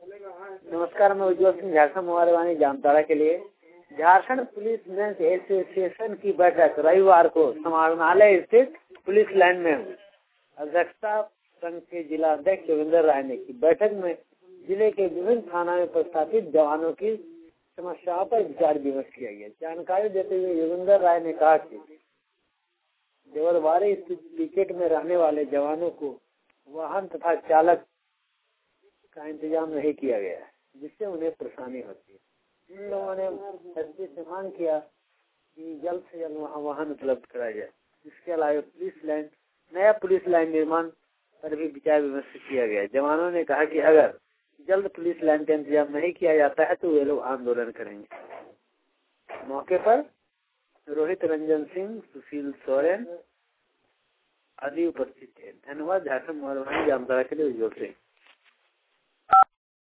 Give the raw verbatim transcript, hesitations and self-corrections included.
नमस्कार, मैं उज्ज्वल सिंह, झारखंड मोबाइल जामताड़ा के लिए। झारखंड पुलिस मेंस एसोसिएशन की बैठक रविवार को समाहरणालय स्थित पुलिस लाइन में हुई। अध्यक्षता संघ के जिला अध्यक्ष योगेंद्र राय ने की। बैठक में जिले के विभिन्न थाना में प्रस्थापित जवानों की समस्याओं पर विचार विमर्श किया गया। जानकारी देते हुए योगेंद्र राय ने कहा कि देवरबाड़ी स्थित पिकेट में रहने वाले जवानों को वाहन तथा चालक का इंतजाम नहीं किया गया है, जिससे उन्हें परेशानी होती है। इन लोगों ने एसपी से मांग किया कि जल्द से जल्द वहाँ वाहन उपलब्ध कराया जाए। इसके अलावा पुलिस लाइन नया पुलिस लाइन निर्माण पर भी विचार विमर्श किया गया। जवानों ने कहा कि अगर जल्द पुलिस लाइन का इंतजाम नहीं किया जाता है तो वे लोग आंदोलन करेंगे। मौके पर रोहित रंजन सिंह, सुशील सोरेन आदि उपस्थित थे। धन्यवाद। झारखंड मोबाइल जामताड़ा के लिए उज्ज्वल सिंह।